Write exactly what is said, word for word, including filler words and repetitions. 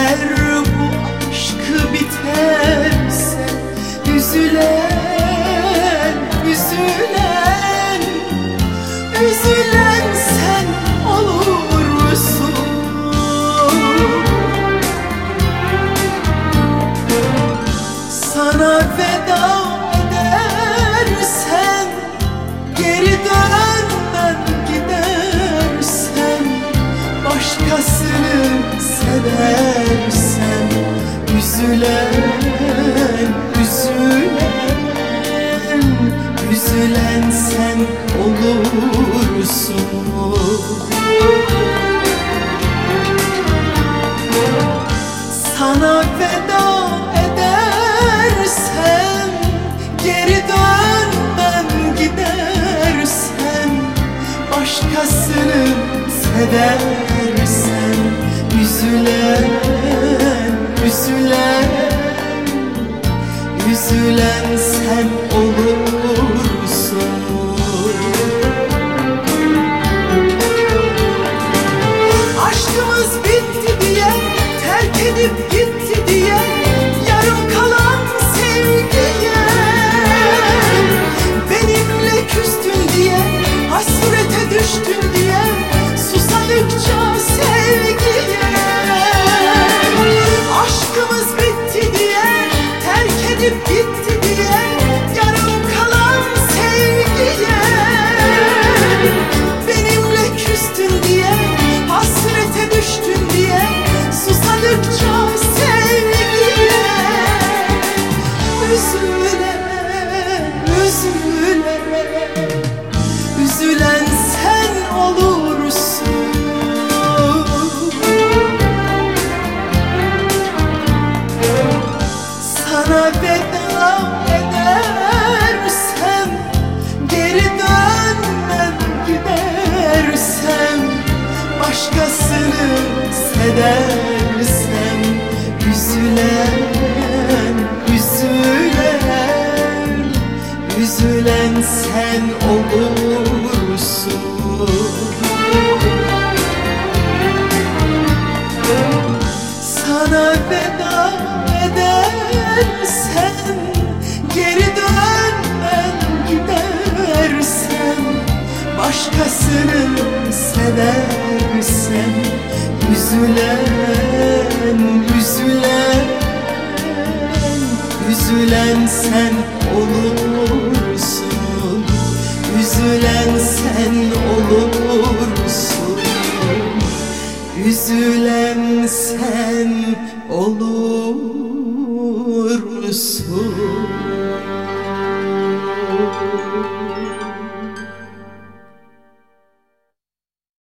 Eğer bu aşkı biterse üzülen, üzülen, üzülen sen olursun. Sana veda edersen, geri dönmem gidersen, başkasını seversen, üzülen, üzülen, üzülen sen olursun. Sana veda edersem, geri dönmem gidersen, başkasını seversen, üzülen, üzülen, üzülen sen olursun. Aşkımız bitti diye, terk edip gitti diye, yarım kalan sevgiye, benimle küstün diye, hasrete düştün diye, susadıkça sevgiye. Aşkımız bitti diye, terk edip gitti diye, yarım kalan sevgiye, benimle küstün diye, hasrete düştün diye, susadıkça sevgiye. Üzülen, üzülen, üzülen sen olursun. Sana veda edersem, geri dönmem gidersem, başkasını seversem, üzülen, üzülen, üzülen sen olursun. Sana veda edersem, geri dönmem gidersem, başkasını seversem, üzülen, üzülen, üzülen sen olursun. Üzülen sen olursun. Üzülen sen olursun.